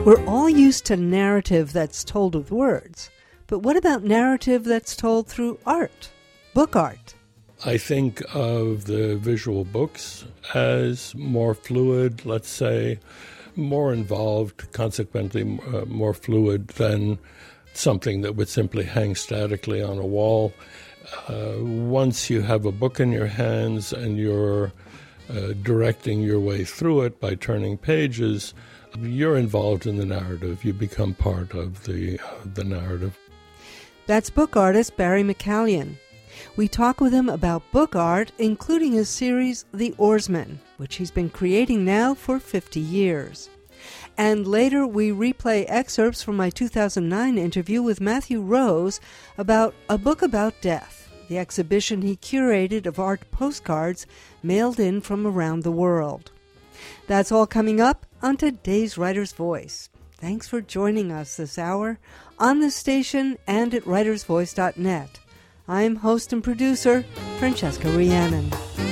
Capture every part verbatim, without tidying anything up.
We're all used to narrative that's told with words, but what about narrative that's told through art, book art? I think of the visual books as more fluid, let's say, more involved, consequently uh, more fluid than something that would simply hang statically on a wall. Uh, once you have a book in your hands and you're uh, directing your way through it by turning pages, you're involved in the narrative. You become part of the uh, the narrative. That's book artist Barry McCallion. We talk with him about book art, including his series The Oarsman, which he's been creating now for fifty years. And later we replay excerpts from my two thousand nine interview with Matthew Rose about A Book About Death, the exhibition he curated of art postcards mailed in from around the world. That's all coming up on today's Writer's Voice. Thanks for joining us this hour on the station and at writers voice dot net. I'm host and producer, Francesca Rhiannon.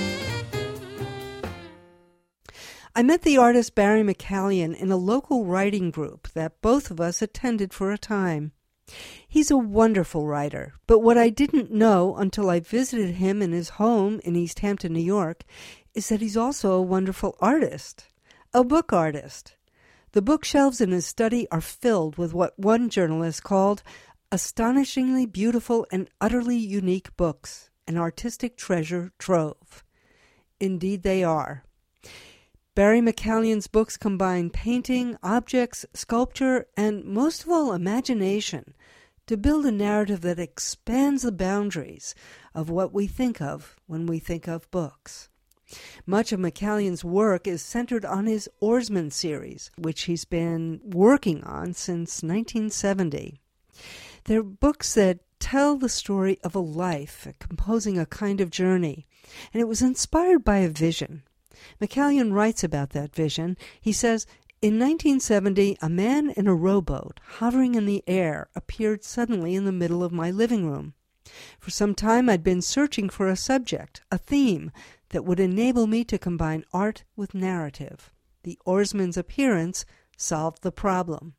I met the artist Barry McCallion in a local writing group that both of us attended for a time. He's a wonderful writer, but what I didn't know until I visited him in his home in East Hampton, New York, is that he's also a wonderful artist, a book artist. The bookshelves in his study are filled with what one journalist called astonishingly beautiful and utterly unique books, an artistic treasure trove. Indeed they are. Barry McCallion's books combine painting, objects, sculpture, and most of all imagination to build a narrative that expands the boundaries of what we think of when we think of books. Much of McCallion's work is centered on his Oarsman series, which he's been working on since nineteen seventy. They're books that tell the story of a life, composing a kind of journey, and it was inspired by a vision. McCallion writes about that vision. He says, in nineteen seventy, a man in a rowboat hovering in the air appeared suddenly in the middle of my living room. For some time I'd been searching for a subject, a theme, that would enable me to combine art with narrative. The oarsman's appearance solved the problem.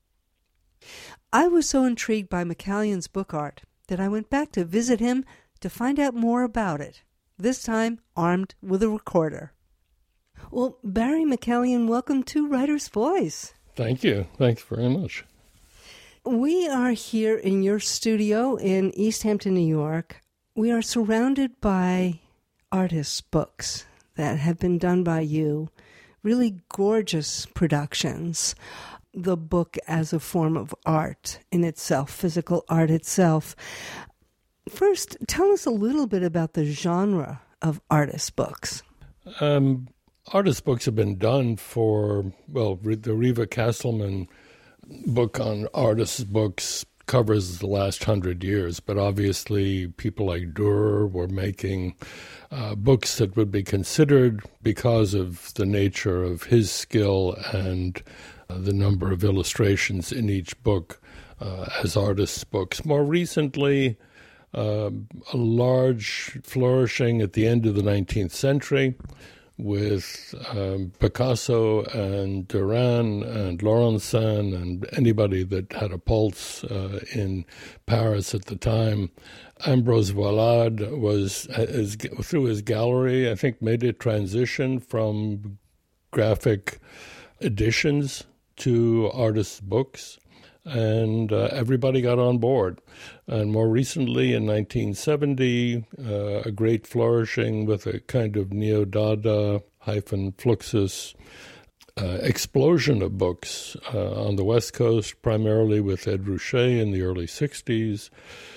I was so intrigued by McCallion's book art that I went back to visit him to find out more about it, this time armed with a recorder. Well, Barry McCallion, welcome to Writer's Voice. Thank you. Thanks very much. We are here in your studio in East Hampton, New York. We are surrounded by artists' books that have been done by you, really gorgeous productions. The book as a form of art in itself, physical art itself. First, tell us a little bit about the genre of artist books. Um, artist books have been done for, well, the Riva Castleman book on artist books covers the last hundred years, but obviously people like Dürer were making uh, books that would be considered, because of the nature of his skill and uh, the number of illustrations in each book, uh, as artists' books. More recently, uh, a large flourishing at the end of the nineteenth century with um, Picasso and Derain and Laurencin and anybody that had a pulse uh, in Paris at the time. Ambrose Vollard was, as, through his gallery, I think made a transition from graphic editions to artists' books, and uh, everybody got on board. And more recently, in nineteen seventy, uh, a great flourishing with a kind of neo-Dada hyphen Fluxus uh, explosion of books uh, on the West Coast, primarily with Ed Ruscha in the early sixties,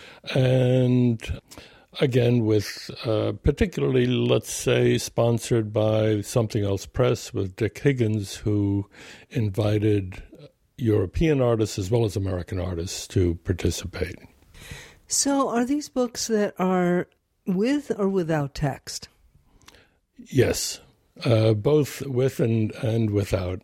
and again with uh, particularly, let's say, sponsored by Something Else Press with Dick Higgins, who invited European artists as well as American artists to participate. So are these books that are with or without text? Yes, uh, both with and, and without.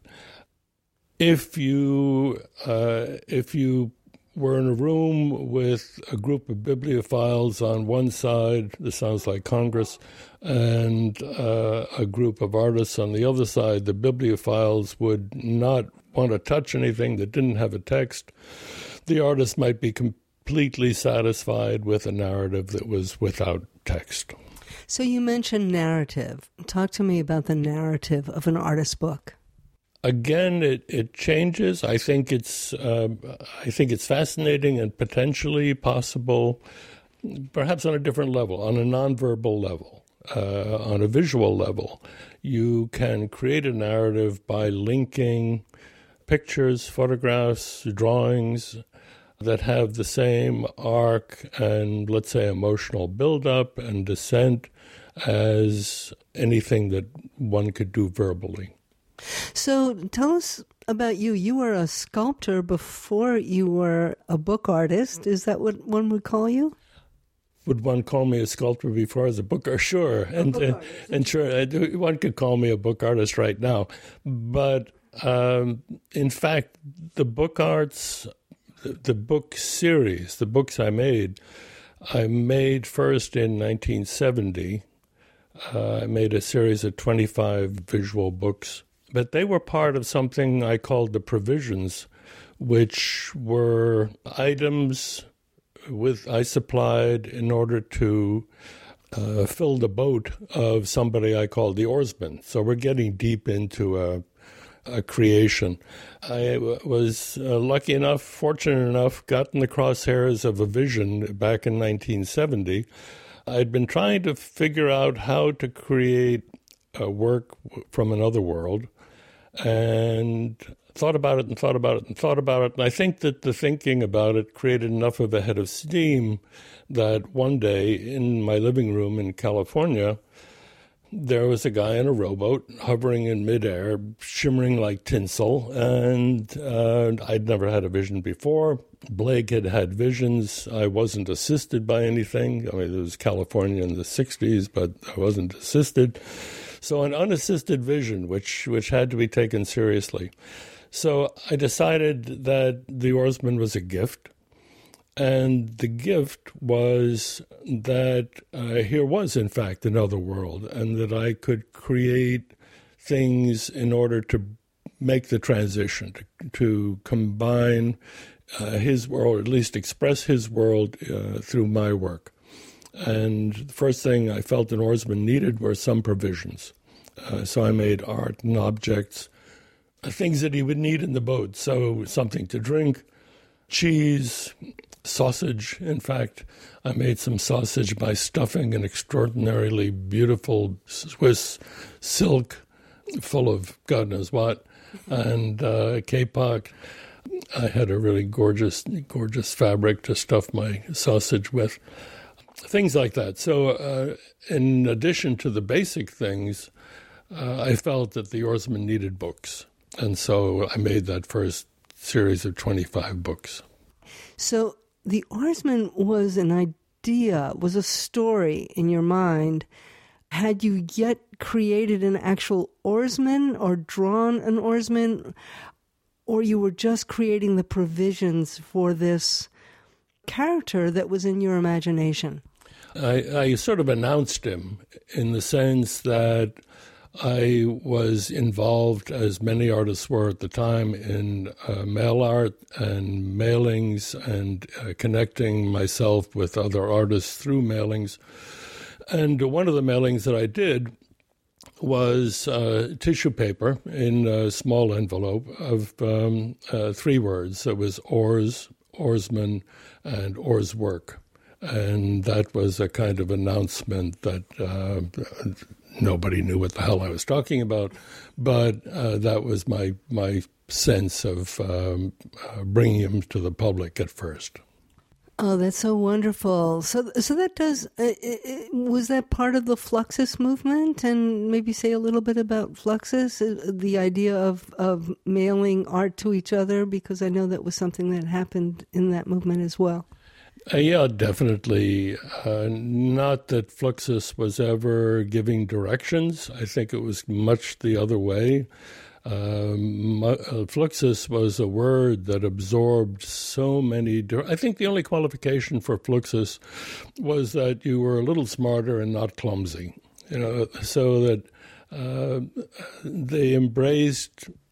If you uh, if you were in a room with a group of bibliophiles on one side, this sounds like Congress, and uh, a group of artists on the other side, the bibliophiles would not want to touch anything that didn't have a text. The artist might be completely satisfied with a narrative that was without text. So you mentioned narrative. Talk to me about the narrative of an artist's book. Again, it, it changes. I think it's uh, I think it's fascinating and potentially possible, perhaps on a different level, on a nonverbal level, uh, on a visual level. You can create a narrative by linking pictures, photographs, drawings that have the same arc and, let's say, emotional buildup and descent as anything that one could do verbally. So tell us about you. You were a sculptor before you were a book artist. Is that what one would call you? Would one call me a sculptor before as a book artist? Sure. And, book and, and sure, I do, one could call me a book artist right now. But um, in fact, the book arts, the, the book series, the books I made, I made first in nineteen seventy. Uh, I made a series of twenty-five visual books. But they were part of something I called the provisions, which were items with I supplied in order to uh, fill the boat of somebody I called the oarsman. So we're getting deep into a, a creation. I was uh, lucky enough, fortunate enough, got in the crosshairs of a vision back in nineteen seventy. I'd been trying to figure out how to create a work from another world, and thought about it and thought about it and thought about it. And I think that the thinking about it created enough of a head of steam that one day in my living room in California, there was a guy in a rowboat hovering in midair, shimmering like tinsel. And uh, I'd never had a vision before. Blake had had visions. I wasn't assisted by anything. I mean, it was California in the sixties, but I wasn't assisted. So an unassisted vision, which which had to be taken seriously. So I decided that the oarsman was a gift, and the gift was that uh, here was, in fact, another world, and that I could create things in order to make the transition, to, to combine uh, his world, at least express his world uh, through my work. And the first thing I felt an oarsman needed were some provisions. Uh, so I made art and objects, uh, things that he would need in the boat. So something to drink, cheese, sausage. In fact, I made some sausage by stuffing an extraordinarily beautiful Swiss silk full of God knows what, and uh, kapok. I had a really gorgeous, gorgeous fabric to stuff my sausage with. Things like that. So uh, in addition to the basic things, uh, I felt that the oarsman needed books. And so I made that first series of twenty-five books. So the oarsman was an idea, was a story in your mind. Had you yet created an actual oarsman or drawn an oarsman, or you were just creating the provisions for this character that was in your imagination? I, I sort of announced him in the sense that I was involved, as many artists were at the time, in uh, mail art and mailings and uh, connecting myself with other artists through mailings. And one of the mailings that I did was uh, tissue paper in a small envelope of um, uh, three words. It was oars, oarsman, and oars work. And that was a kind of announcement that uh, nobody knew what the hell I was talking about. But uh, that was my my sense of um, uh, bringing him to the public at first. Oh, that's so wonderful. So so that does, uh, was that part of the Fluxus movement? And maybe say a little bit about Fluxus, uh, the idea of, of mailing art to each other, because I know that was something that happened in that movement as well. Uh, yeah, definitely. Uh, not that Fluxus was ever giving directions. I think it was much the other way. Um, uh, Fluxus was a word that absorbed so many. Di- I think the only qualification for Fluxus was that you were a little smarter and not clumsy. You know, so that uh, they embraced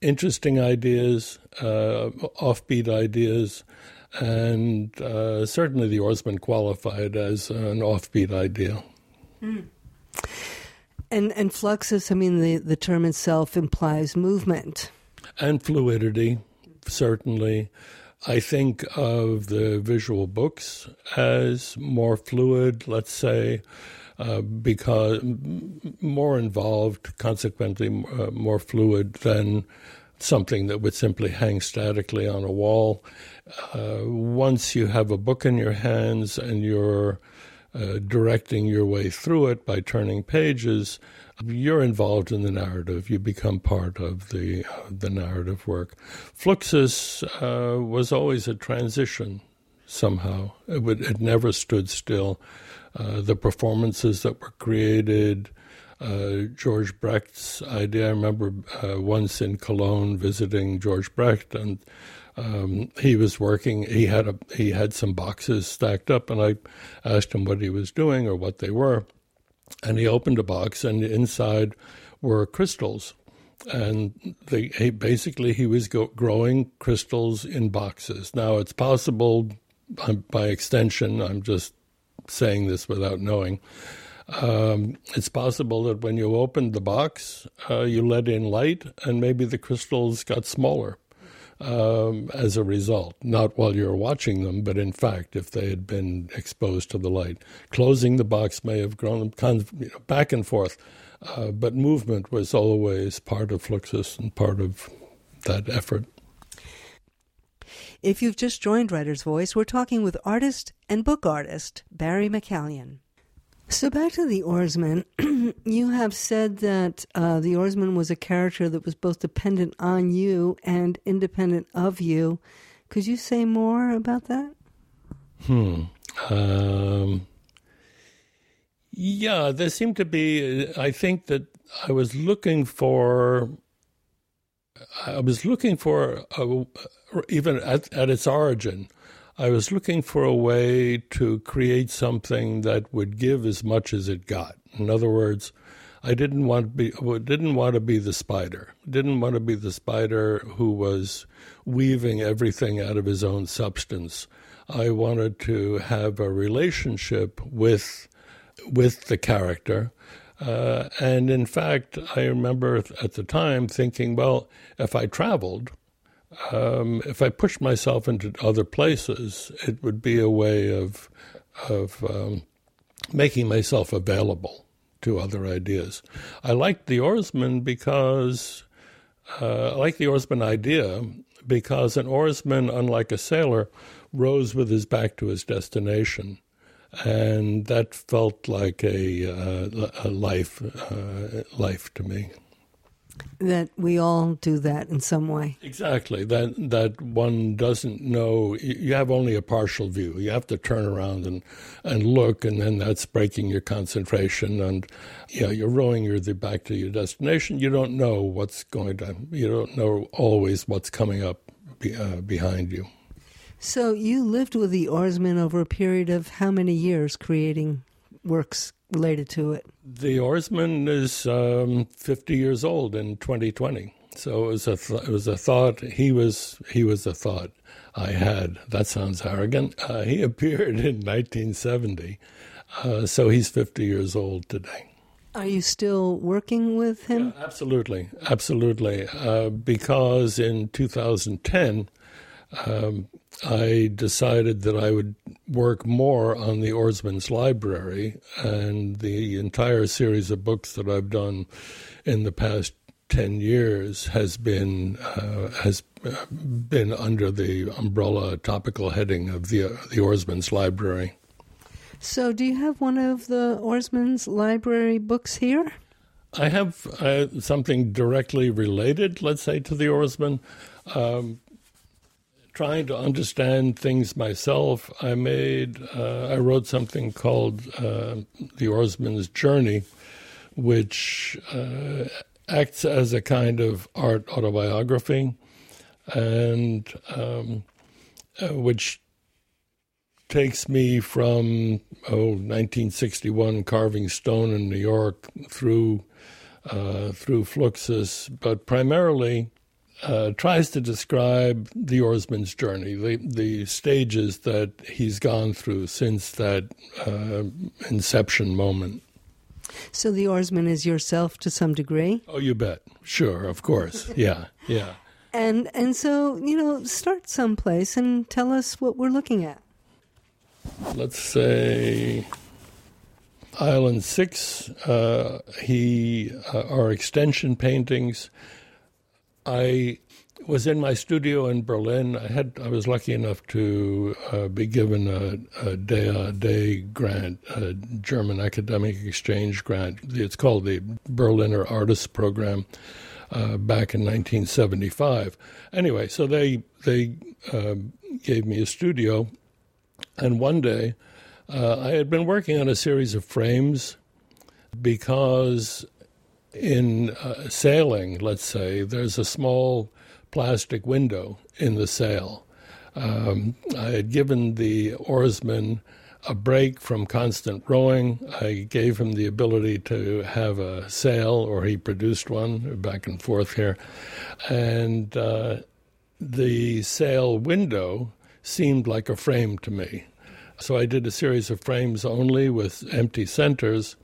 interesting ideas, uh, offbeat ideas, and uh, certainly the Oarsman qualified as an offbeat idea. Mm. And and Fluxus, I mean, the, the term itself implies movement. And fluidity, certainly. I think of the visual books as more fluid, let's say, uh, because more involved, consequently uh, more fluid than something that would simply hang statically on a wall. Uh, once you have a book in your hands and you're uh, directing your way through it by turning pages, you're involved in the narrative. You become part of the uh, the narrative work. Fluxus uh, was always a transition somehow. It, would, it never stood still. Uh, the performances that were created, uh, George Brecht's idea. I remember uh, once in Cologne visiting George Brecht, and um, he was working. He had a he had some boxes stacked up, and I asked him what he was doing or what they were. And he opened a box, and inside were crystals. And they, he, basically he was go, growing crystals in boxes. Now, it's possible, by extension, I'm just saying this without knowing, um, it's possible that when you opened the box, uh, you let in light, and maybe the crystals got smaller um, as a result. Not while you were watching them, but in fact, if they had been exposed to the light. Closing the box may have grown them kind of, you know, back and forth, uh, but movement was always part of Fluxus and part of that effort. If you've just joined Writer's Voice, we're talking with artist and book artist Barry McCallion. So back to the Oarsman, you have said that uh, the Oarsman was a character that was both dependent on you and independent of you. Could you say more about that? Hmm. Um, yeah, there seemed to be, I think that I was looking for, I was looking for, a, even at, at its origin, I was looking for a way to create something that would give as much as it got. In other words, I didn't want to be didn't want to be the spider. Didn't want to be the spider who was weaving everything out of his own substance. I wanted to have a relationship with with the character. Uh, and in fact, I remember at the time thinking, well, if I traveled, Um, if I pushed myself into other places, it would be a way of of um, making myself available to other ideas. I liked the Oarsman because uh, I like the Oarsman idea because an oarsman, unlike a sailor, rows with his back to his destination, and that felt like a, uh, a life uh, life to me. That we all do that in some way. Exactly. That that one doesn't know. You have only a partial view. You have to turn around and, and look, and then that's breaking your concentration. And you know, you're rowing your back to your destination. You don't know what's going to. You don't know always what's coming up be, uh, behind you. So you lived with the Oarsman over a period of how many years, creating works related to it? The Oarsman is um, fifty years old in twenty twenty, so it was a th- it was a thought. He was he was a thought I had. That sounds arrogant. Uh, he appeared in nineteen seventy, uh, so he's fifty years old today. Are you still working with him? Yeah, absolutely, absolutely. Uh, because in two thousand ten. Um, I decided that I would work more on the Oarsman's Library, and the entire series of books that I've done in the past ten years has been uh, has been under the umbrella topical heading of the uh, the Oarsman's Library. So, do you have one of the Oarsman's Library books here? I have uh, something directly related, let's say, to the Oarsman. Um, Trying to understand things myself, I made, uh, I wrote something called uh, The Oarsman's Journey, which uh, acts as a kind of art autobiography, and um, uh, which takes me from, oh, nineteen sixty-one, carving stone in New York, through, uh, through Fluxus, but primarily uh, tries to describe the oarsman's journey, the, the stages that he's gone through since that uh, inception moment. So the oarsman is yourself to some degree? Oh, you bet. Sure, of course. Yeah, yeah. And and so, you know, start someplace and tell us what we're looking at. Let's say Island six, uh, he uh, are extension paintings. I was in my studio in Berlin. I had I was lucky enough to uh, be given a, a D E A day grant, a German academic exchange grant. It's called the Berliner Artists Program, uh, back in nineteen seventy-five. Anyway, so they they uh, gave me a studio, and one day uh, I had been working on a series of frames because in uh, sailing, let's say, there's a small plastic window in the sail. Um, I had given the oarsman a break from constant rowing. I gave him the ability to have a sail, or he produced one, back and forth here. And uh, the sail window seemed like a frame to me. So I did a series of frames only with empty centers,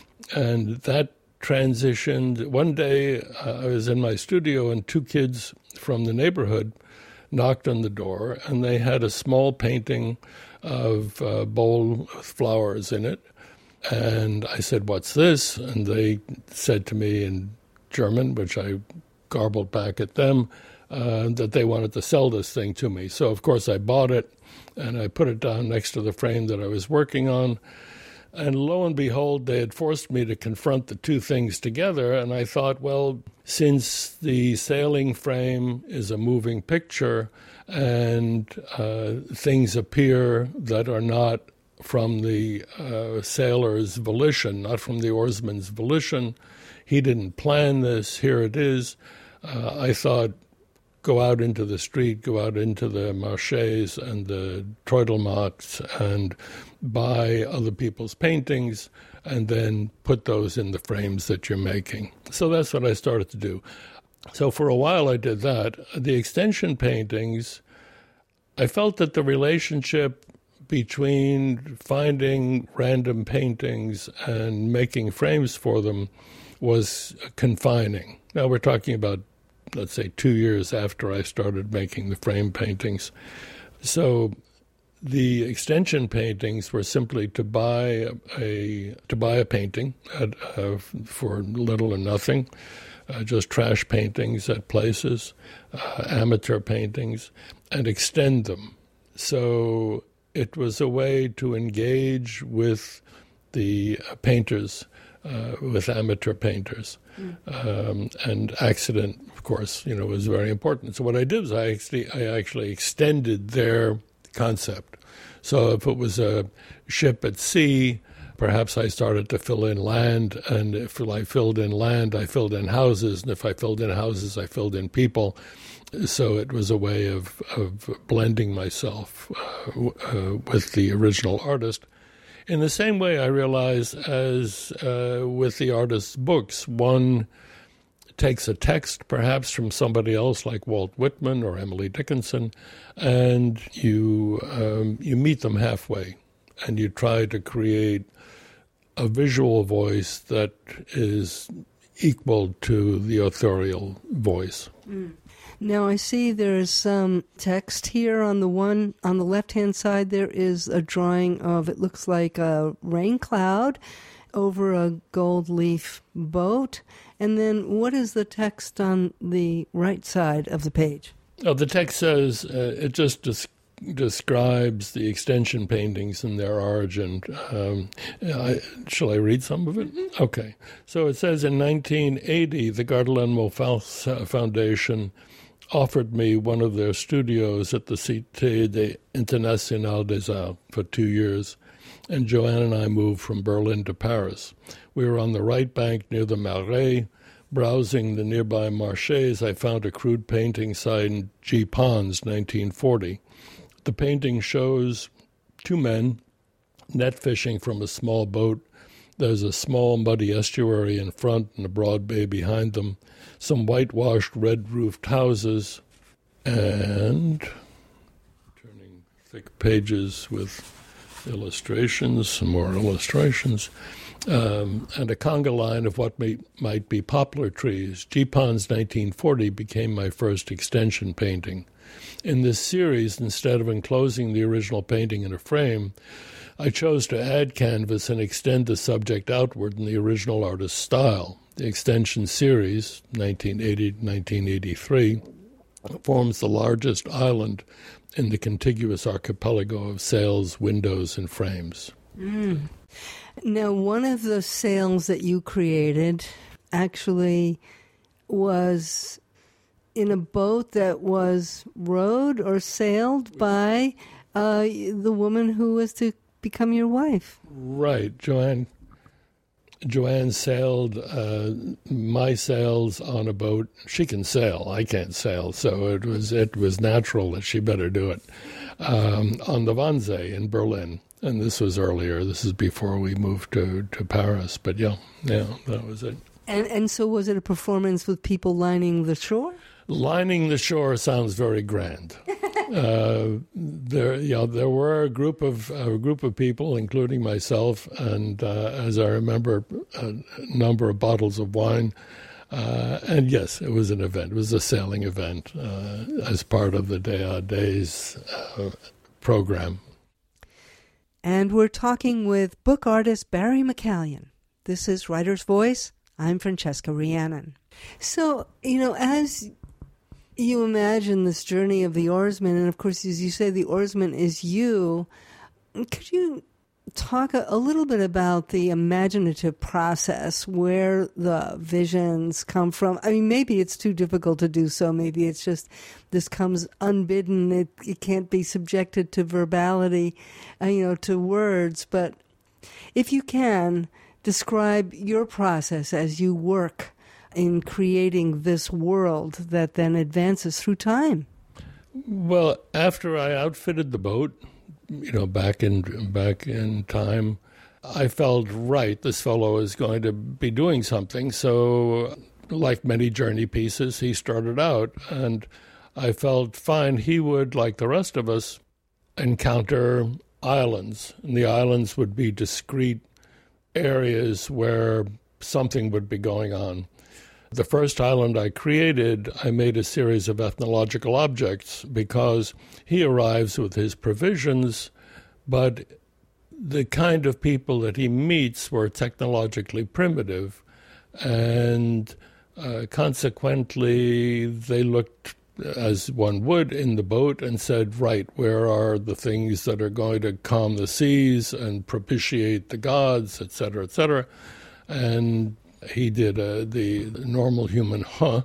and that transitioned. One day uh, I was in my studio and two kids from the neighborhood knocked on the door, and they had a small painting of a bowl with flowers in it. And I said, "What's this?" And they said to me in German, which I garbled back at them, uh, that they wanted to sell this thing to me. So, of course, I bought it, and I put it down next to the frame that I was working on. And lo and behold, they had forced me to confront the two things together. And I thought, well, since the sailing frame is a moving picture and uh, things appear that are not from the uh, sailor's volition, not from the oarsman's volition, he didn't plan this, here it is. Uh, I thought, go out into the street, go out into the marchés and the Treudelmarkts and buy other people's paintings and then put those in the frames that you're making. So that's what I started to do. So for a while I did that. The extension paintings, I felt that the relationship between finding random paintings and making frames for them was confining. Now we're talking about, let's say, two years after I started making the frame paintings. So the extension paintings were simply to buy a to buy a painting at, uh, for little or nothing, uh, just trash paintings at places, uh, amateur paintings, and extend them. So it was a way to engage with the painters, uh, with amateur painters. Mm. Um, and accident, of course, you know, was very important. So what I did was I actually, I actually extended their concept. So if it was a ship at sea, perhaps I started to fill in land, and if I filled in land, I filled in houses, and if I filled in houses, I filled in people. So it was a way of, of blending myself uh, uh, with the original artist. In the same way, I realize, as uh, with the artist's books, one takes a text, perhaps from somebody else like Walt Whitman or Emily Dickinson, and you um, you meet them halfway, and you try to create a visual voice that is equal to the authorial voice. Mm. Now I see there's some text here on the one on the left-hand side. There is a drawing of, it looks like a rain cloud over a gold leaf boat. And then what is the text on the right side of the page? Oh, the text says, uh, it just des- describes the extension paintings and their origin. Um, I, shall I read some of it? Mm-hmm. Okay. So it says, in nineteen eighty, the Gardelin Moufals Foundation offered me one of their studios at the Cité des Internationale des Arts for two years, and Joanne and I moved from Berlin to Paris. We were on the right bank near the Marais. Browsing the nearby marchés, I found a crude painting signed G. Pons, nineteen forty. The painting shows two men net fishing from a small boat There's a small muddy estuary in front and a broad bay behind them, some whitewashed red-roofed houses, and turning thick pages with illustrations, some more illustrations, um, and a conga line of what may, might be poplar trees. Gipon's nineteen forty became my first extension painting. In this series, instead of enclosing the original painting in a frame, I chose to add canvas and extend the subject outward in the original artist's style. The extension series, nineteen eighty to nineteen eighty-three, forms the largest island in the contiguous archipelago of sails, windows, and frames. Mm. Now, one of the sails that you created actually was in a boat that was rowed or sailed by uh, the woman who was to become your wife. Right. Joanne Joanne sailed uh, my sails on a boat. She can sail. I can't sail. So it was it was natural that she better do it. Um, on the Wannsee in Berlin. And this was earlier. This is before we moved to, to Paris. But yeah, yeah, that was it. And and so was it a performance with people lining the shore? Lining the shore sounds very grand. uh, there, you know, there were a group of a group of people, including myself, and uh, as I remember, a number of bottles of wine. Uh, and yes, it was an event. It was a sailing event uh, as part of the Day à Days uh, program. And we're talking with book artist Barry McCallion. This is Writer's Voice. I'm Francesca Rhiannon. So, you know, as you imagine this journey of the oarsman, and of course, as you say, the oarsman is you, could you talk a, a little bit about the imaginative process, where the visions come from? I mean, maybe it's too difficult to do so. Maybe it's just this comes unbidden. It, it can't be subjected to verbality, uh, you know, to words. But if you can, describe your process as you work in creating this world that then advances through time. Well, after I outfitted the boat, you know, back in back in time, I felt, right, this fellow is going to be doing something. So, like many journey pieces, he started out, and I felt fine. He would, like the rest of us, encounter islands, and the islands would be discrete areas where something would be going on. The first island I created, I made a series of ethnological objects because he arrives with his provisions, but the kind of people that he meets were technologically primitive, and uh, consequently they looked, as one would, in the boat and said, right, where are the things that are going to calm the seas and propitiate the gods, et cetera, et cetera. And he did uh, the normal human huh,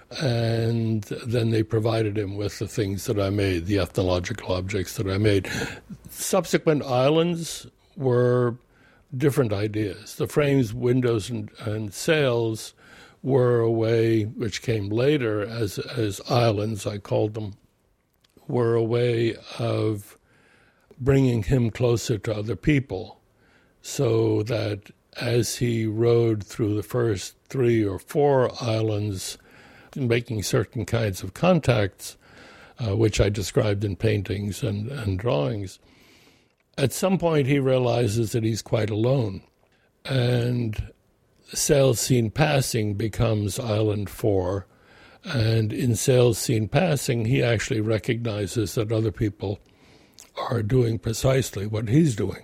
and then they provided him with the things that I made, the ethnological objects that I made. Subsequent islands were different ideas. The frames, windows, and, and sails were a way, which came later as as islands, I called them, were a way of bringing him closer to other people, so that as he rode through the first three or four islands, making certain kinds of contacts, uh, which I described in paintings and, and drawings, at some point he realizes that he's quite alone. And Sails Seen Passing becomes Island four. And in Sails Seen Passing, he actually recognizes that other people are doing precisely what he's doing.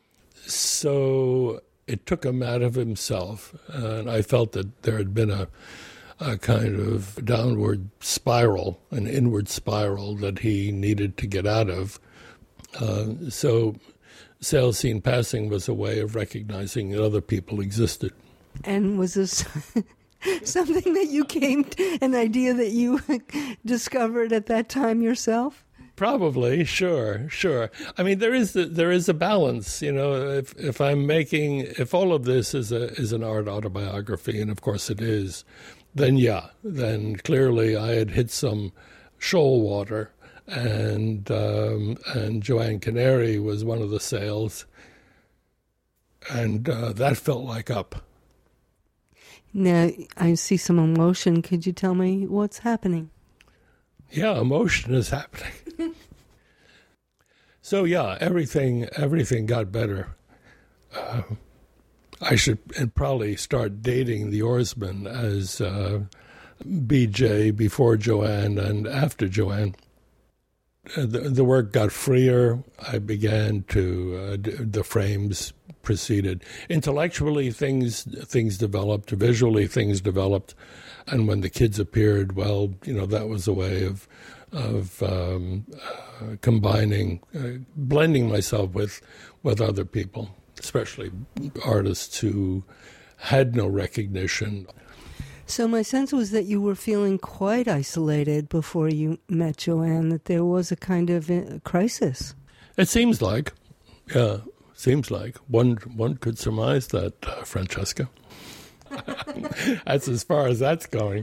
So it took him out of himself, and I felt that there had been a, a kind of downward spiral, an inward spiral that he needed to get out of. Uh, so Sails Seen Passing was a way of recognizing that other people existed. And was this something that you came to, an idea that you discovered at that time yourself? Probably, sure, sure. I mean, there is the, there is a balance, you know. If if I'm making, if all of this is a is an art autobiography, and of course it is, then yeah, then clearly I had hit some shoal water, and um, and Joanne Canary was one of the sails. and uh, that felt like up. Now, I see some emotion. Could you tell me what's happening? Yeah, emotion is happening. So yeah, everything everything got better. Uh, I should probably start dating the Oarsmen as uh, B J before Joanne and after Joanne. Uh, the, the work got freer. I began to uh, d- the frames proceeded. Intellectually, things things developed. Visually, things developed. And when the kids appeared, well, you know, that was a way of of um, uh, combining, uh, blending myself with with other people, especially artists who had no recognition. So my sense was that you were feeling quite isolated before you met Joanne, that there was a kind of a crisis. It seems like, yeah, seems like. One one could surmise that, uh, Francesca. That's as far as that's going.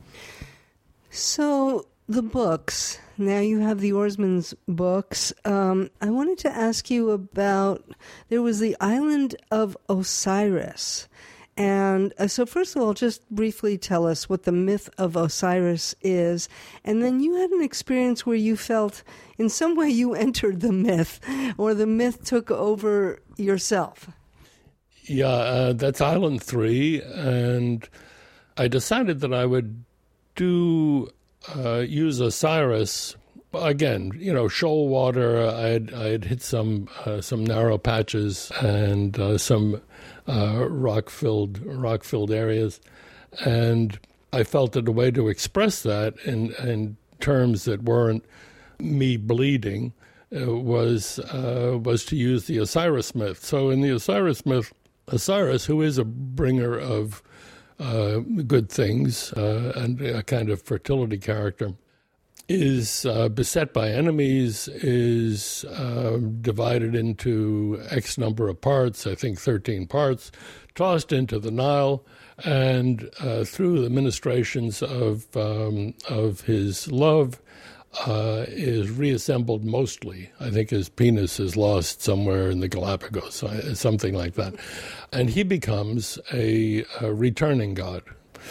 So the books, now you have the Oarsmen's books. Um, I wanted to ask you about, there was the Island of Osiris. And uh, so first of all, just briefly tell us what the myth of Osiris is. And then you had an experience where you felt in some way you entered the myth, or the myth took over yourself. Yeah, uh, that's Island three. And I decided that I would do, uh, use Osiris. Again, you know, shoal water. I had I had hit some uh, some narrow patches and uh, some uh, rock filled rock filled areas, and I felt that a way to express that in in terms that weren't me bleeding uh, was uh, was to use the Osiris myth. So in the Osiris myth, Osiris, who is a bringer of uh, good things uh, and a kind of fertility character, is uh, beset by enemies, is uh, divided into X number of parts, I think thirteen parts, tossed into the Nile, and uh, through the ministrations of um, of his love, uh, is reassembled mostly. I think his penis is lost somewhere in the Galapagos, something like that. And he becomes a, a returning god.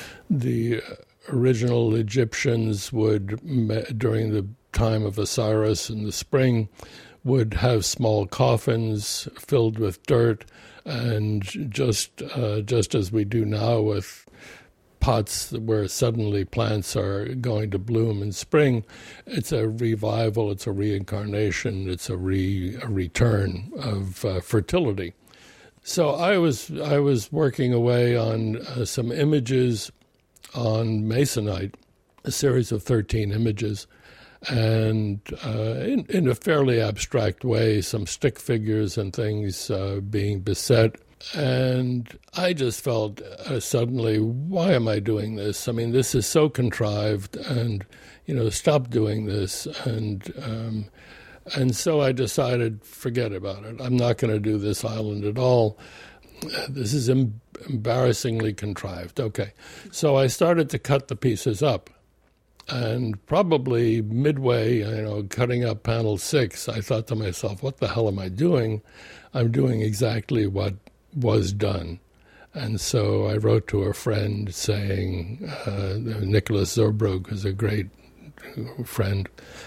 The original Egyptians would, during the time of Osiris in the spring, would have small coffins filled with dirt, and just uh, just as we do now with pots where suddenly plants are going to bloom in spring, it's a revival, it's a reincarnation, it's a, re, a return of uh, fertility. So I was I was working away on uh, some images on masonite, a series of thirteen images, and uh, in, in a fairly abstract way, some stick figures and things uh, being beset. And I just felt uh, suddenly, why am I doing this? I mean, this is so contrived, and, you know, stop doing this. And um, and so I decided, forget about it. I'm not going to do this island at all. This is em- embarrassingly contrived. Okay. So I started to cut the pieces up. And probably midway, you know, cutting up panel six, I thought to myself, what the hell am I doing? I'm doing exactly what was done. And so I wrote to a friend saying, uh, Nicholas Zurbrugg, who's a great friend,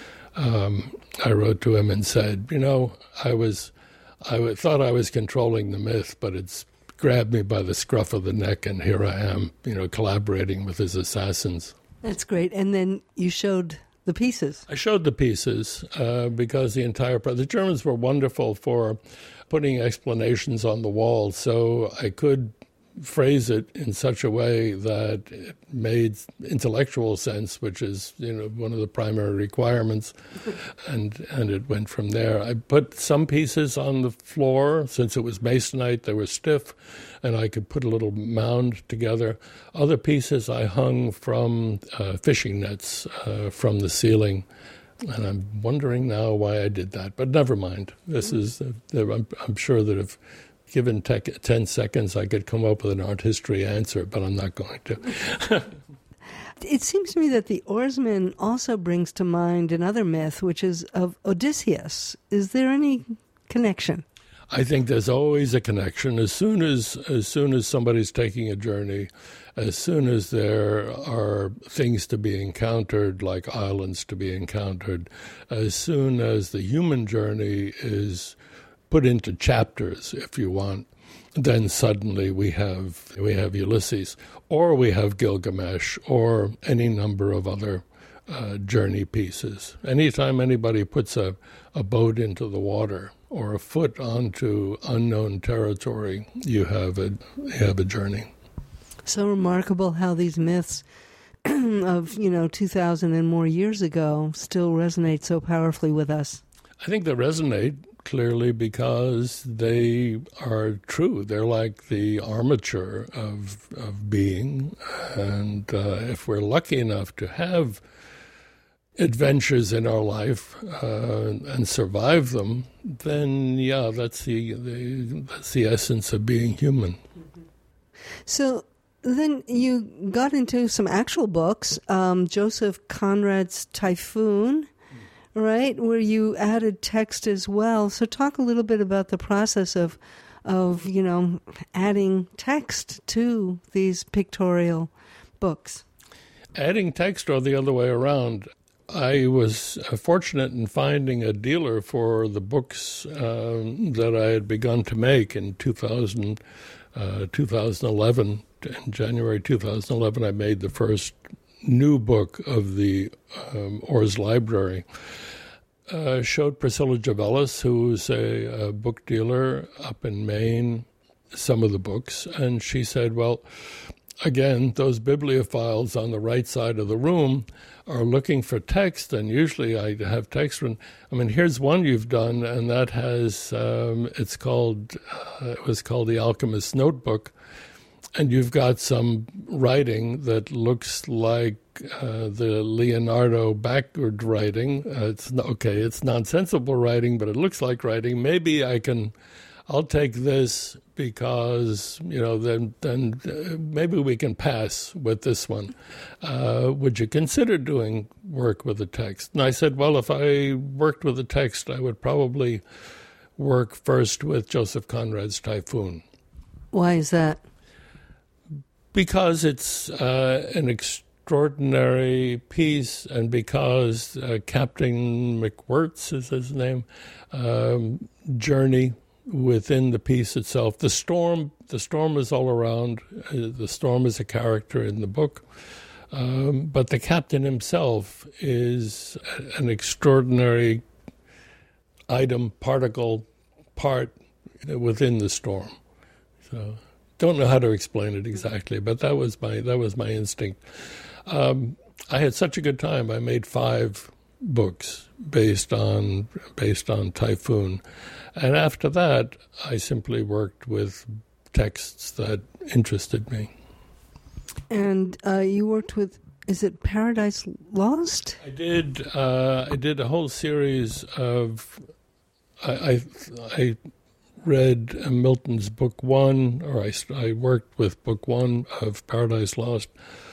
um, I wrote to him and said, you know, I was... I w- thought I was controlling the myth, but it's grabbed me by the scruff of the neck, and here I am, you know, collaborating with his assassins. That's great. And then you showed the pieces. I showed the pieces uh, because the entire... The Germans were wonderful for putting explanations on the wall, so I could phrase it in such a way that it made intellectual sense, which is, you know, one of the primary requirements, and and it went from there. I put some pieces on the floor. Since it was masonite, they were stiff, and I could put a little mound together. Other pieces I hung from uh, fishing nets uh, from the ceiling, and I'm wondering now why I did that, but never mind. This is, uh, I'm, I'm sure that if given tech, ten seconds, I could come up with an art history answer, but I'm not going to. It seems to me that the Oarsman also brings to mind another myth, which is of Odysseus. Is there any connection? I think there's always a connection. As soon as as soon as somebody's taking a journey, as soon as there are things to be encountered, like islands to be encountered, as soon as the human journey is put into chapters, if you want, then suddenly we have we have Ulysses, or we have Gilgamesh, or any number of other uh, journey pieces. Anytime anybody puts a, a boat into the water or a foot onto unknown territory, you have a you have a journey. So remarkable how these myths of, you know, two thousand and more years ago still resonate so powerfully with us. I think they resonate clearly because they are true. They're like the armature of of being. And uh, if we're lucky enough to have adventures in our life uh, and survive them, then, yeah, that's the, the, that's the essence of being human. So then you got into some actual books, um, Joseph Conrad's Typhoon, right, where you added text as well. So talk a little bit about the process of, of you know, adding text to these pictorial books. Adding text or the other way around. I was fortunate in finding a dealer for the books um, that I had begun to make in two thousand, uh, two thousand eleven. In January two thousand eleven, I made the first new book of the um, Orr's Library. Uh, showed Priscilla Javelis, who's a, a book dealer up in Maine, some of the books, and she said, well, again, those bibliophiles on the right side of the room are looking for text, and usually I have text written. I mean, here's one you've done, and that has, um, it's called, uh, it was called The Alchemist's Notebook, and you've got some writing that looks like uh, the Leonardo backward writing. Uh, it's okay, it's nonsensical writing, but it looks like writing. Maybe I can, I'll take this because, you know, then then uh, maybe we can pass with this one. Uh, would you consider doing work with the text? And I said, well, if I worked with the text, I would probably work first with Joseph Conrad's Typhoon. Why is that? Because it's uh, an extraordinary piece, and because uh, Captain McWhirtz is his name, um, journey within the piece itself. The storm, the storm is all around. Uh, the storm is a character in the book, um, but the captain himself is an extraordinary item, particle, part within the storm. So. Don't know how to explain it exactly, but that was my that was my instinct. Um, I had such a good time. I made five books based on based on Typhoon, and after that, I simply worked with texts that interested me. And uh, you worked with, is it Paradise Lost? I did. Uh, I did a whole series of. I. I, I read Milton's book one, or I, I worked with book one of Paradise Lost,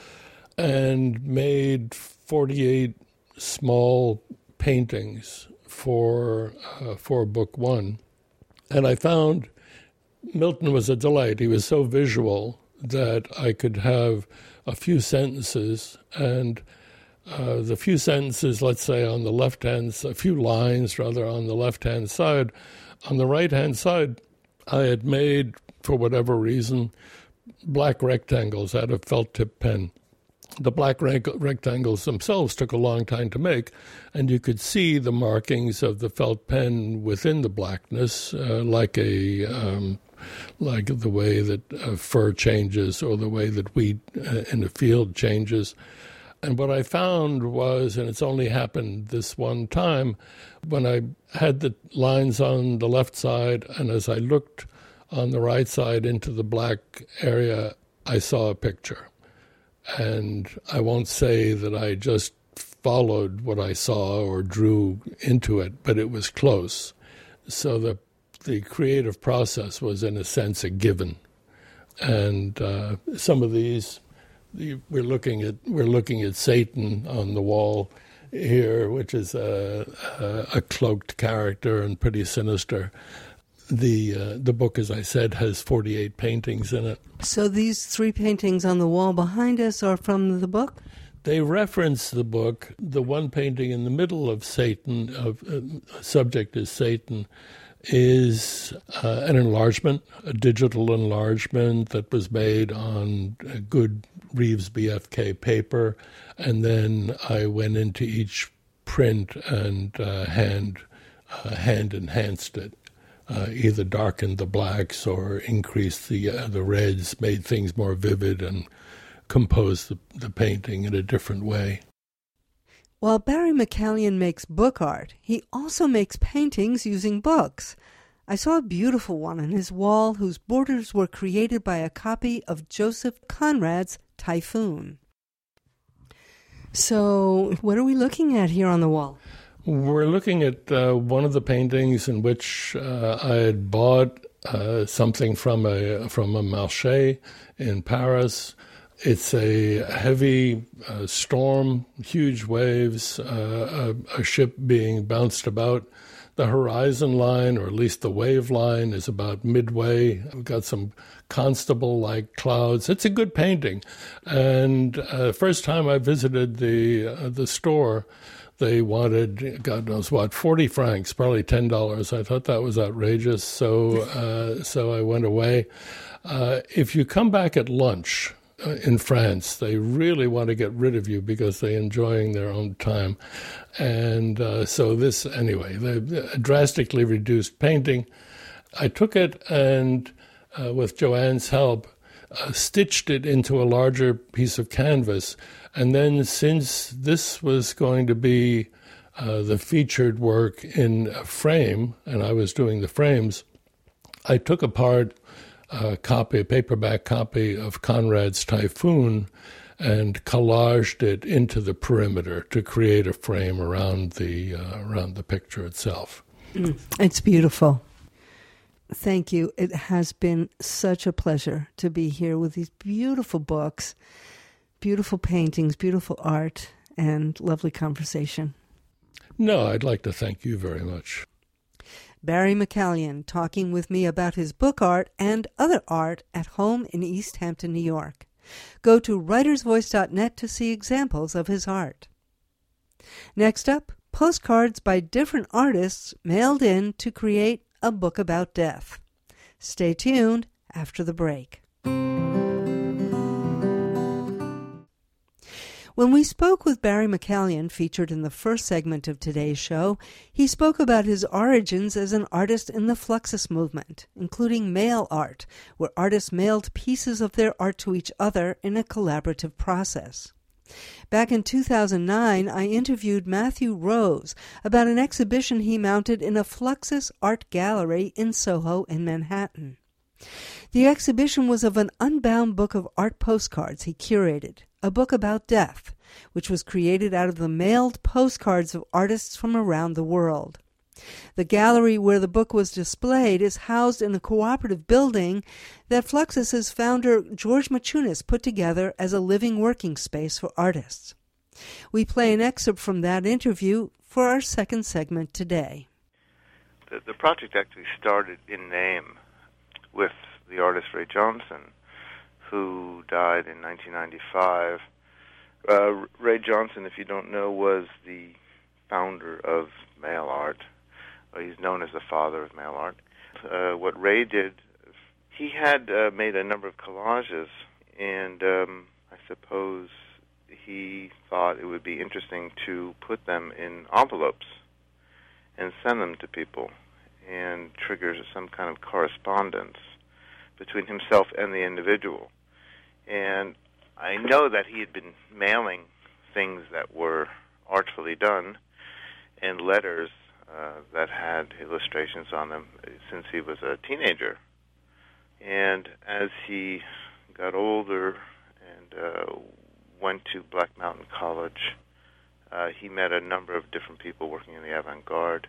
and made forty-eight small paintings for uh, for book one. And I found Milton was a delight. He was so visual that I could have a few sentences, and uh, the few sentences, let's say on the left-hand, a few lines rather on the left-hand side. On the right-hand side, I had made, for whatever reason, black rectangles out of felt-tip pen. The black rec- rectangles themselves took a long time to make, and you could see the markings of the felt pen within the blackness, uh, like a um, like the way that uh, fur changes or the way that wheat uh, in a field changes. And what I found was, and it's only happened this one time, when I had the lines on the left side, and as I looked on the right side into the black area, I saw a picture. And I won't say that I just followed what I saw or drew into it, but it was close. So the the creative process was, in a sense, a given. And uh, some of these... We're looking at we're looking at Satan on the wall here, which is a, a, a cloaked character and pretty sinister. the uh, the book, as I said, has forty-eight paintings in it. So these three paintings on the wall behind us are from the book? They reference the book. The one painting in the middle of Satan, of uh, subject is Satan, is uh, an enlargement, a digital enlargement that was made on a good Reeves B F K paper, and then I went into each print and uh, hand uh, hand enhanced it, uh, either darkened the blacks or increased the uh, the reds, made things more vivid, and composed the, the painting in a different way. While Barry McCallion makes book art, he also makes paintings using books. I saw a beautiful one on his wall whose borders were created by a copy of Joseph Conrad's Typhoon. So, what are we looking at here on the wall? We're looking at uh, one of the paintings in which uh, I had bought uh, something from a from a marché in Paris. It's a heavy uh, storm, huge waves, uh, a, a ship being bounced about. The horizon line, or at least the wave line, is about midway. We've got some constable-like clouds. It's a good painting. And uh, first time I visited the uh, the store, they wanted, God knows what, forty francs, probably ten dollars. I thought that was outrageous, so uh, so I went away. Uh, if you come back at lunch uh, in France, they really want to get rid of you because they're enjoying their own time. And uh, so this, anyway, the drastically reduced painting. I took it and, uh, with Joanne's help, uh, stitched it into a larger piece of canvas. And then, since this was going to be uh, the featured work in a frame, and I was doing the frames, I took apart a copy, a paperback copy of Conrad's Typhoon, and collaged it into the perimeter to create a frame around the uh, around the picture itself. Mm, it's beautiful. Thank you. It has been such a pleasure to be here with these beautiful books, beautiful paintings, beautiful art, and lovely conversation. No, I'd like to thank you very much. Barry McCallion talking with me about his book art and other art at home in East Hampton, New York. Go to writers voice dot net to see examples of his art. Next up, postcards by different artists mailed in to create a book about death. Stay tuned after the break. When we spoke with Barry McCallion, featured in the first segment of today's show, he spoke about his origins as an artist in the Fluxus movement, including mail art, where artists mailed pieces of their art to each other in a collaborative process. Back in two thousand nine, I interviewed Matthew Rose about an exhibition he mounted in a Fluxus art gallery in Soho in Manhattan. The exhibition was of an unbound book of art postcards he curated, a book about death, which was created out of the mailed postcards of artists from around the world. The gallery where the book was displayed is housed in a cooperative building that Fluxus's founder George Maciunas put together as a living working space for artists. We play an excerpt from that interview for our second segment today. The, the project actually started in name with the artist Ray Johnson, who died in nineteen ninety-five. Uh, Ray Johnson, if you don't know, was the founder of mail art. Uh, he's known as the father of mail art. Uh, what Ray did, he had uh, made a number of collages, and um, I suppose he thought it would be interesting to put them in envelopes and send them to people, and trigger some kind of correspondence between himself and the individual. And I know that he had been mailing things that were artfully done and letters uh, that had illustrations on them since he was a teenager. And as he got older and uh, went to Black Mountain College, uh, he met a number of different people working in the avant-garde,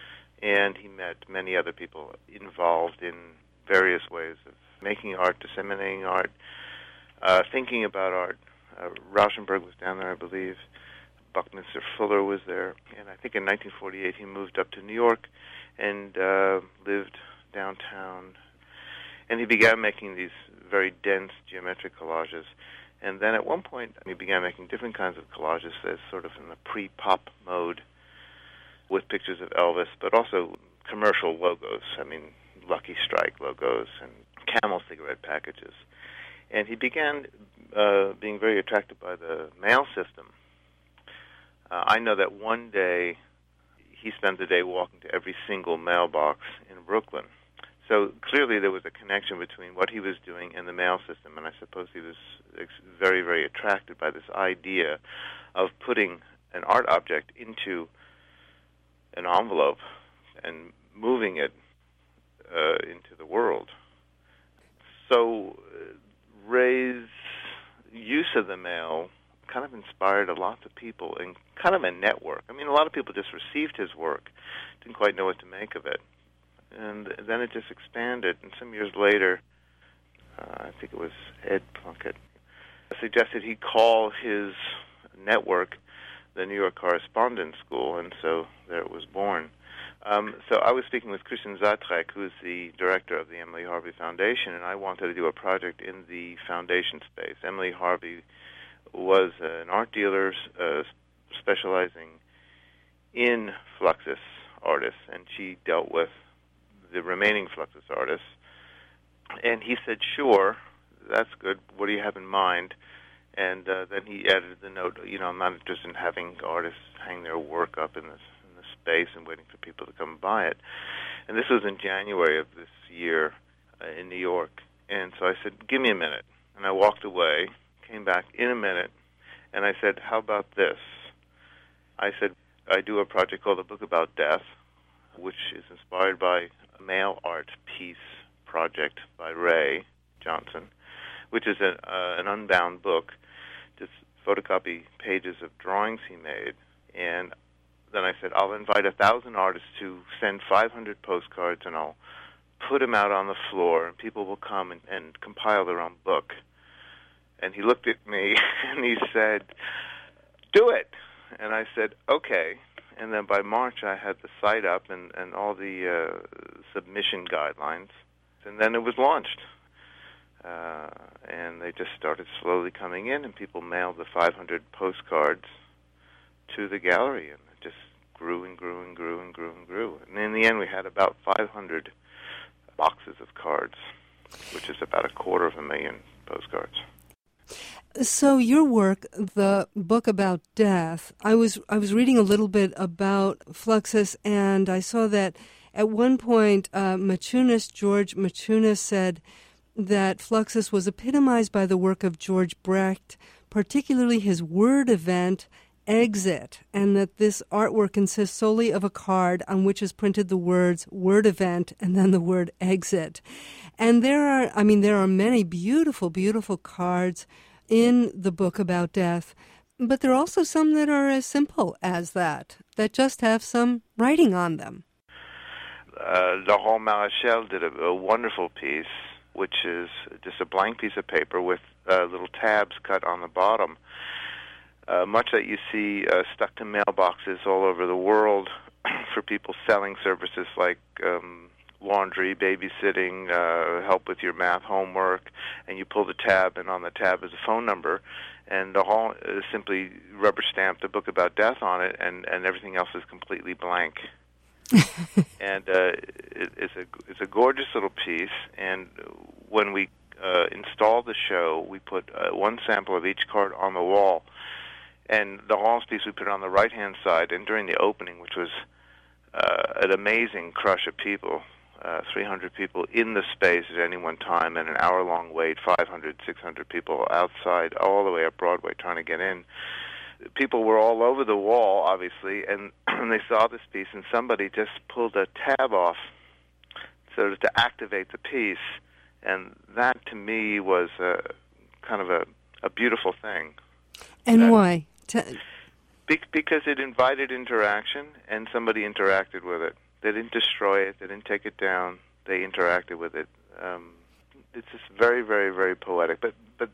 and he met many other people involved in various ways of making art, disseminating art, uh, thinking about art. Uh, Rauschenberg was down there, I believe. Buckminster Fuller was there. And I think in nineteen forty-eight he moved up to New York and uh, lived downtown. And he began making these very dense geometric collages. And then at one point, he began making different kinds of collages as sort of in the pre-pop mode with pictures of Elvis, but also commercial logos. I mean, Lucky Strike logos and Camel cigarette packages. And he began uh, being very attracted by the mail system. Uh, I know that one day he spent the day walking to every single mailbox in Brooklyn. So clearly there was a connection between what he was doing and the mail system, and I suppose he was very, very attracted by this idea of putting an art object into an envelope and moving it uh, into the world. So uh, Ray's use of the mail kind of inspired a lot of people in kind of a network. I mean, a lot of people just received his work, didn't quite know what to make of it. And then it just expanded, and some years later, uh, I think it was Ed Plunkett, suggested he call his network the New York Correspondence School, and so there it was born. Um, so I was speaking with Christian Zatrek, who's the director of the Emily Harvey Foundation, and I wanted to do a project in the foundation space. Emily Harvey was an art dealer uh, specializing in Fluxus artists, and she dealt with the remaining Fluxus artists. And he said, sure, that's good. What do you have in mind? And uh, then he added the note, you know, I'm not interested in having artists hang their work up in this, in this space and waiting for people to come and buy it. And this was in January of this year uh, in New York. And so I said, give me a minute. And I walked away, came back in a minute, and I said, how about this? I said, I do a project called A Book About Death, which is inspired by a mail art piece project by Ray Johnson, which is a, uh, an unbound book, just photocopy pages of drawings he made. And then I said, I'll invite a thousand artists to send five hundred postcards, and I'll put them out on the floor, and people will come and, and compile their own book. And he looked at me, and he said, do it. And I said, okay. And then by March, I had the site up and, and all the uh, submission guidelines. And then it was launched. Uh, and they just started slowly coming in, and people mailed the five hundred postcards to the gallery. And it just grew and grew and grew and grew and grew. And in the end, we had about five hundred boxes of cards, which is about a quarter of a million postcards. So your work, the book about death, I was I was reading a little bit about Fluxus, and I saw that at one point uh, Maciunas, George Maciunas, said that Fluxus was epitomized by the work of George Brecht, particularly his word event, Exit, and that this artwork consists solely of a card on which is printed the words word event and then the word exit. And there are, I mean, there are many beautiful, beautiful cards in the book about death, but there are also some that are as simple as that, that just have some writing on them. Uh, Laurent Marechal did a, a wonderful piece, which is just a blank piece of paper with uh, little tabs cut on the bottom, uh, much that you see uh, stuck to mailboxes all over the world for people selling services like um, laundry, babysitting, uh, help with your math homework, and you pull the tab, and on the tab is a phone number, and the whole uh, simply rubber stamped a book about death on it, and, and everything else is completely blank. And uh, it, it's a it's a gorgeous little piece. And when we uh, installed the show, we put uh, one sample of each card on the wall, and the Laurent's piece we put it on the right hand side. And during the opening, which was uh, an amazing crush of people, uh, three hundred people in the space at any one time, and an hour long wait, five hundred, six hundred people outside, all the way up Broadway trying to get in. People were all over the wall, obviously, and they saw this piece, and somebody just pulled a tab off so as to activate the piece, and that, to me, was a, kind of a, a beautiful thing. And that, why? T- be, because it invited interaction, and somebody interacted with it. They didn't destroy it. They didn't take it down. They interacted with it. Um, it's just very, very, very poetic. But but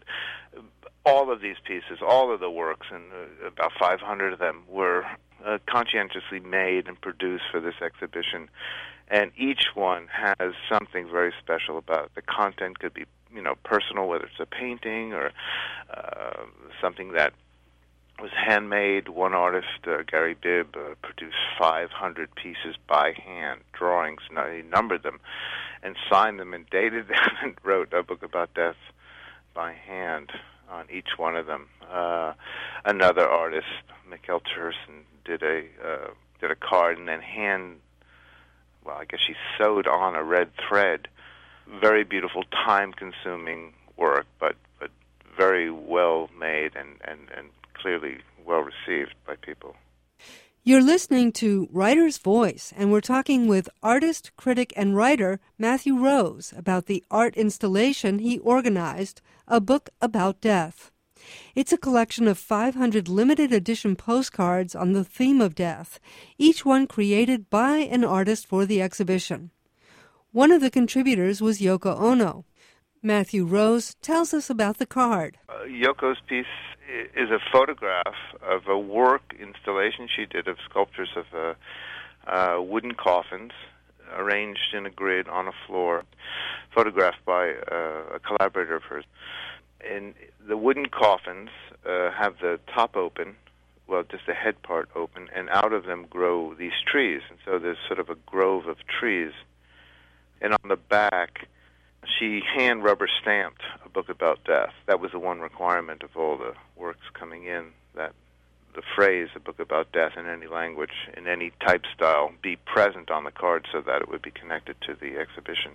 all of these pieces, all of the works, and uh, about five hundred of them, were uh, conscientiously made and produced for this exhibition. And each one has something very special about it. The content could be, you know, personal, whether it's a painting or uh, something that was handmade. One artist, uh, Gary Bibb, uh, produced five hundred pieces by hand, drawings. He numbered them and signed them and dated them and wrote a book about death by hand on each one of them. Uh, another artist, Mikkel Tursen, did a uh, did a card and then hand, well, I guess she sewed on a red thread. Very beautiful, time-consuming work, but but very well made and, and, and clearly well received by people. You're listening to Writer's Voice, and we're talking with artist, critic, and writer Matthew Rose about the art installation he organized, A Book About Death. It's a collection of five hundred limited edition postcards on the theme of death, each one created by an artist for the exhibition. One of the contributors was Yoko Ono. Matthew Rose tells us about the card. Uh, Yoko's piece is a photograph of a work installation she did of sculptures of uh, uh, wooden coffins arranged in a grid on a floor, photographed by uh, a collaborator of hers. And the wooden coffins uh, have the top open, well, just the head part open, and out of them grow these trees. And so there's sort of a grove of trees. And on the back, she hand rubber stamped A Book About Death. That was the one requirement of all the works coming in, that the phrase A Book About Death in any language, in any type style, be present on the card so that it would be connected to the exhibition.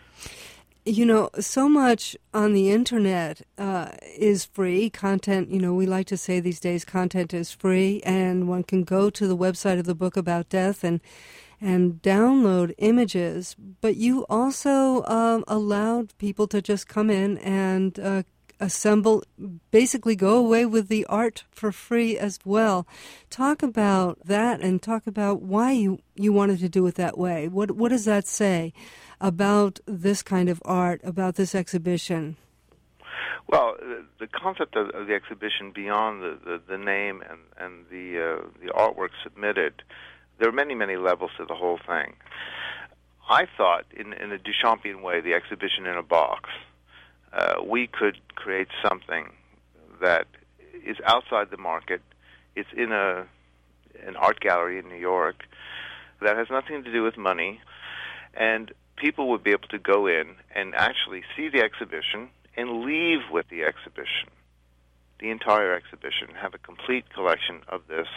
You know, so much on the Internet uh, is free. Content, you know, we like to say these days content is free, and one can go to the website of the Book About Death and and download images. But you also um, allowed people to just come in and uh, assemble, basically go away with the art for free as well. Talk about that and talk about why you, you wanted to do it that way. What what does that say about this kind of art, about this exhibition? Well, the concept of, of the exhibition, beyond the, the, the name and, and the uh, the artwork submitted, there are many, many levels to the whole thing. I thought, in, in a Duchampian way, the exhibition in a box, uh, we could create something that is outside the market. It's in a an art gallery in New York that has nothing to do with money, and people would be able to go in and actually see the exhibition and leave with the exhibition, the entire exhibition, have a complete collection of this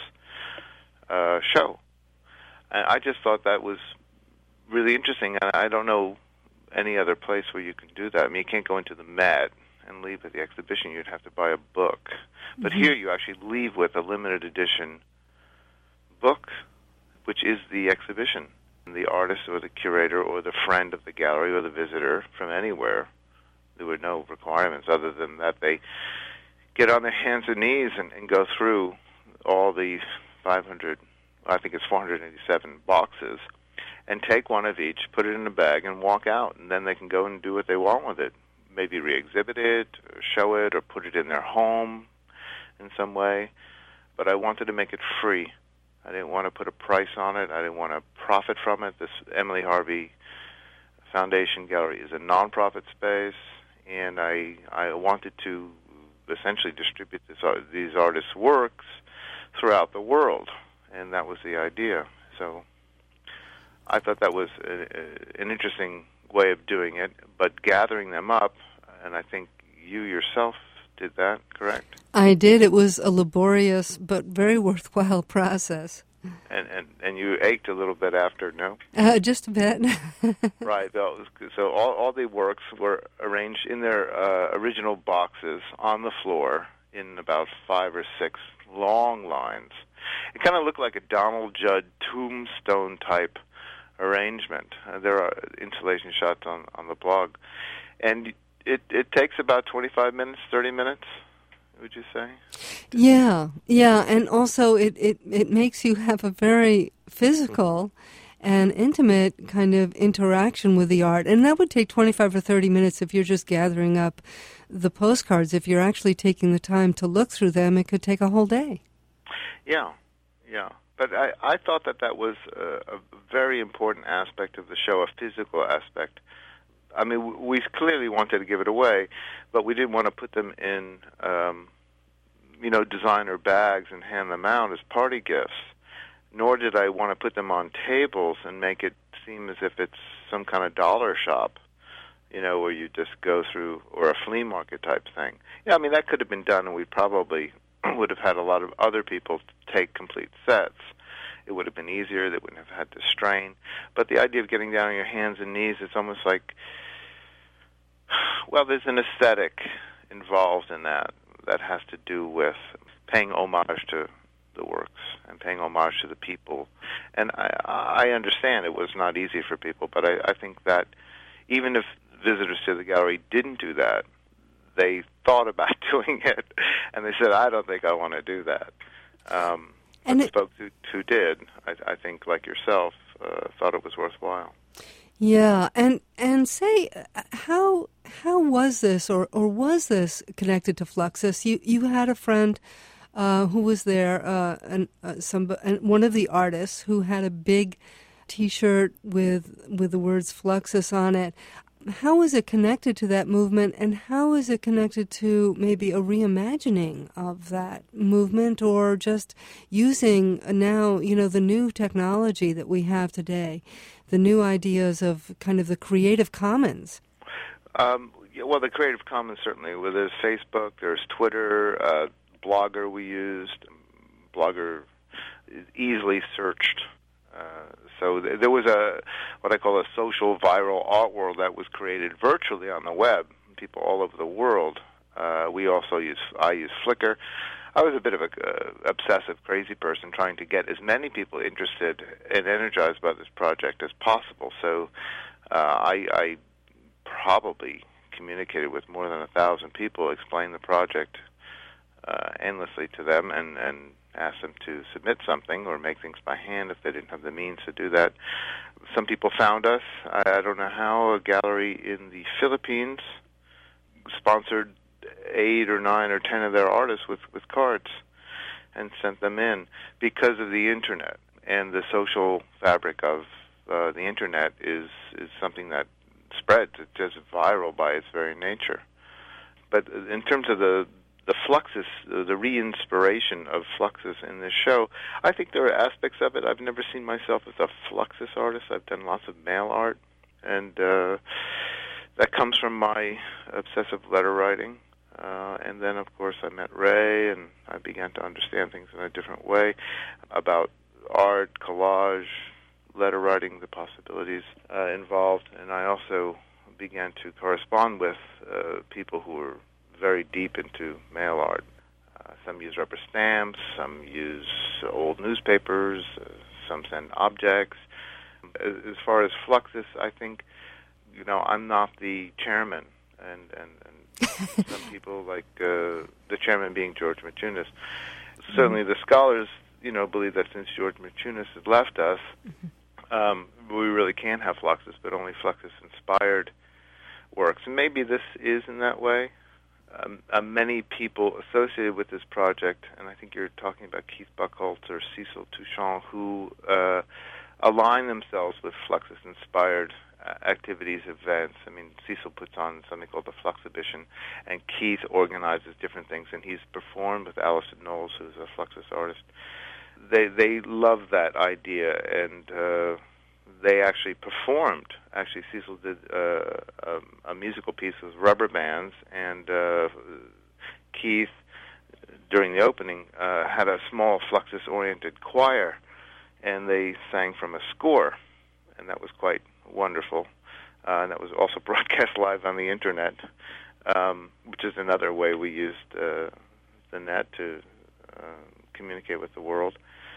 uh, show. And I just thought that was really interesting. I don't know any other place where you can do that. I mean, you can't go into the Met and leave with the exhibition. You'd have to buy a book. But mm-hmm. here you actually leave with a limited edition book, which is the exhibition. The artist or the curator or the friend of the gallery or the visitor from anywhere, there were no requirements other than that they get on their hands and knees and, and go through all the five hundred, I think it's four hundred eighty-seven boxes, and take one of each, put it in a bag, and walk out. And then they can go and do what they want with it. Maybe re-exhibit it, or show it, or put it in their home in some way. But I wanted to make it free. I didn't want to put a price on it. I didn't want to profit from it. This Emily Harvey Foundation Gallery is a nonprofit space, and I I wanted to essentially distribute this, uh, these artists' works throughout the world, and that was the idea. So I thought that was a, a, an interesting way of doing it, but gathering them up, and I think you yourself did that, correct? I did. It was a laborious but very worthwhile process. And and, and you ached a little bit after, no? Uh, just a bit. Right. So all, all the works were arranged in their uh, original boxes on the floor in about five or six long lines. It kind of looked like a Donald Judd tombstone-type arrangement. Uh, there are installation shots on, on the blog. And It it takes about twenty-five minutes, thirty minutes, would you say? Yeah, yeah, and also it, it, it makes you have a very physical and intimate kind of interaction with the art. And that would take twenty-five or thirty minutes if you're just gathering up the postcards. If you're actually taking the time to look through them, it could take a whole day. Yeah, yeah. But I, I thought that that was a, a very important aspect of the show, a physical aspect. I mean, we clearly wanted to give it away, but we didn't want to put them in, um, you know, designer bags and hand them out as party gifts. Nor did I want to put them on tables and make it seem as if it's some kind of dollar shop, you know, where you just go through, or a flea market type thing. Yeah, I mean, that could have been done, and we probably would have had a lot of other people take complete sets. It would have been easier. They wouldn't have had to strain. But the idea of getting down on your hands and knees, it's almost like, well, there's an aesthetic involved in that that has to do with paying homage to the works and paying homage to the people. And I, I understand it was not easy for people, but I, I think that even if visitors to the gallery didn't do that, they thought about doing it, and they said, I don't think I want to do that. Um, and but it, folks who, who did, I, I think, like yourself, uh, thought it was worthwhile. Yeah, and and say, how how was this, or, or was this connected to Fluxus? You you had a friend uh, who was there, uh, and uh, some and one of the artists who had a big T-shirt with with the words Fluxus on it. How is it connected to that movement, and how is it connected to maybe a reimagining of that movement, or just using now, you know, the new technology that we have today, the new ideas of kind of the Creative Commons? Um, yeah, well, the Creative Commons, certainly. Well, there's Facebook, there's Twitter, uh, Blogger we used. Blogger is easily searched. Uh, so th- there was a what I call a social viral art world that was created virtually on the web. People all over the world. Uh, we also use I use Flickr. I was a bit of a uh, obsessive, crazy person trying to get as many people interested and energized by this project as possible. So uh, I, I probably communicated with more than a thousand people, explained the project uh, endlessly to them, and and. ask them to submit something or make things by hand if they didn't have the means to do that. Some people found us. I, I don't know how. A gallery in the Philippines sponsored eight or nine or ten of their artists with, with cards and sent them in because of the Internet. And the social fabric of uh, the Internet is, is something that spreads. It's just viral by its very nature. But in terms of the The Fluxus, the re-inspiration of Fluxus in this show, I think there are aspects of it. I've never seen myself as a Fluxus artist. I've done lots of mail art, and uh, that comes from my obsessive letter writing. Uh, and then, of course, I met Ray, and I began to understand things in a different way about art, collage, letter writing, the possibilities uh, involved. And I also began to correspond with uh, people who were very deep into mail art. Uh, some use rubber stamps, some use old newspapers, uh, some send objects. As, as far as Fluxus, I think, you know, I'm not the chairman, and, and, and some people, like uh, the chairman being George Maciunas. Mm-hmm. Certainly the scholars, you know, believe that since George Maciunas has left us, mm-hmm. um, we really can't have Fluxus, but only Fluxus-inspired works. And maybe this is in that way. Um, uh, many people associated with this project, and I think you're talking about Keith Buchholz or Cecil Touchon, who uh, align themselves with Fluxus-inspired uh, activities, events. I mean, Cecil puts on something called the Fluxibition, and Keith organizes different things, and he's performed with Alison Knowles, who's a Fluxus artist. They they love that idea, and uh, they actually performed. Actually, Cecil did uh, a, a musical piece with rubber bands, and uh, Keith, during the opening, uh, had a small Fluxus-oriented choir, and they sang from a score, and that was quite wonderful. Uh, and that was also broadcast live on the Internet, um, which is another way we used uh, the net to uh, communicate with the world.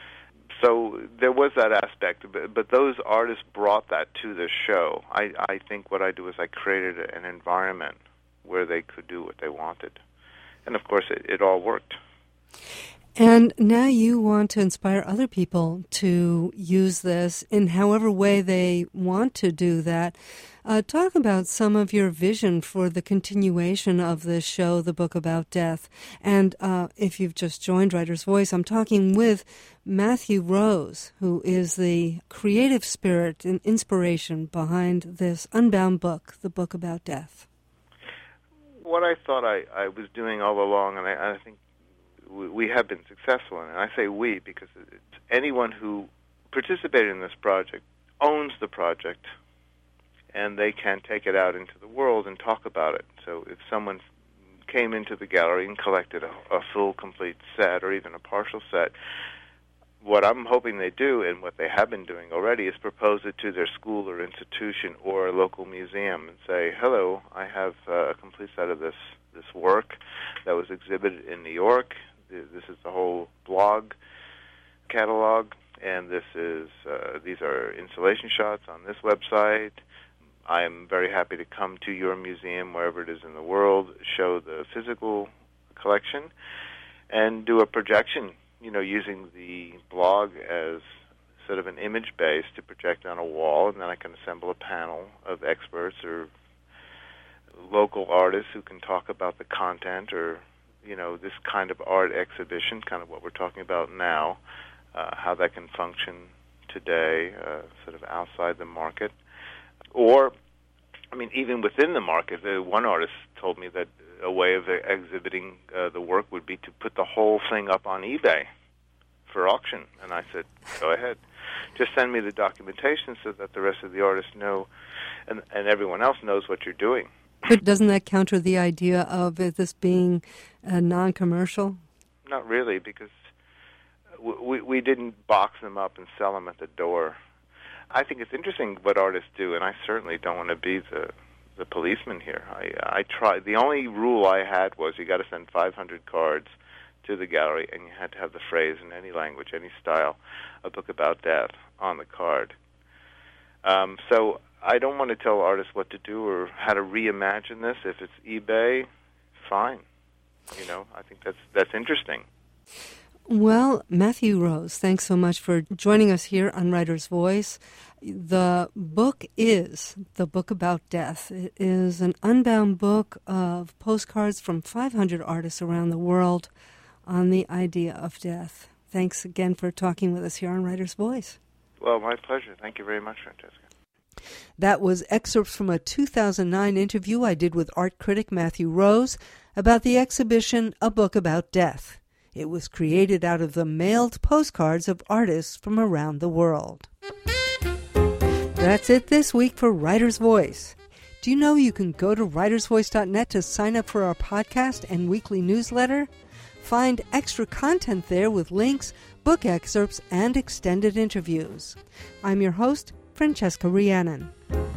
So there was that aspect, but, but those artists brought that to the show. I, I think what I do is I created an environment where they could do what they wanted. And, of course, it, it all worked. And now you want to inspire other people to use this in however way they want to do that. Uh, talk about some of your vision for the continuation of this show, The Book About Death. And uh, if you've just joined Writer's Voice, I'm talking with Matthew Rose, who is the creative spirit and inspiration behind this unbound book, The Book About Death. What I thought I, I was doing all along, and I, I think we have been successful in it. And I say we because it's anyone who participated in this project owns the project, and they can take it out into the world and talk about it. So if someone came into the gallery and collected a, a full, complete set or even a partial set, what I'm hoping they do, and what they have been doing already, is propose it to their school or institution or a local museum and say, hello, I have uh, a complete set of this, this work that was exhibited in New York. This is the whole blog catalog, and this is uh, these are installation shots on this website. I'm very happy to come to your museum, wherever it is in the world, show the physical collection, and do a projection, you know, using the blog as sort of an image base to project on a wall, and then I can assemble a panel of experts or local artists who can talk about the content or you know, this kind of art exhibition, kind of what we're talking about now, uh, how that can function today, uh, sort of outside the market. Or, I mean, even within the market, uh, one artist told me that a way of exhibiting uh, the work would be to put the whole thing up on eBay for auction. And I said, go ahead. Just send me the documentation so that the rest of the artists know and, and everyone else knows what you're doing. But doesn't that counter the idea of this being uh, non-commercial? Not really, because we we didn't box them up and sell them at the door. I think it's interesting what artists do, and I certainly don't want to be the the policeman here. I I try. The only rule I had was you got to send five hundred cards to the gallery, and you had to have the phrase in any language, any style, a book about death on the card. Um, so. I don't want to tell artists what to do or how to reimagine this. If it's eBay, fine. You know, I think that's that's interesting. Well, Matthew Rose, thanks so much for joining us here on Writer's Voice. The book is The Book About Death. It is an unbound book of postcards from five hundred artists around the world on the idea of death. Thanks again for talking with us here on Writer's Voice. Well, my pleasure. Thank you very much, Francesca. That was excerpts from a two thousand nine interview I did with art critic Matthew Rose about the exhibition A Book About Death. It was created out of the mailed postcards of artists from around the world. That's it this week for Writer's Voice. Do you know you can go to writers voice dot net to sign up for our podcast and weekly newsletter? Find extra content there with links, book excerpts, and extended interviews. I'm your host, Francesca Rhiannon.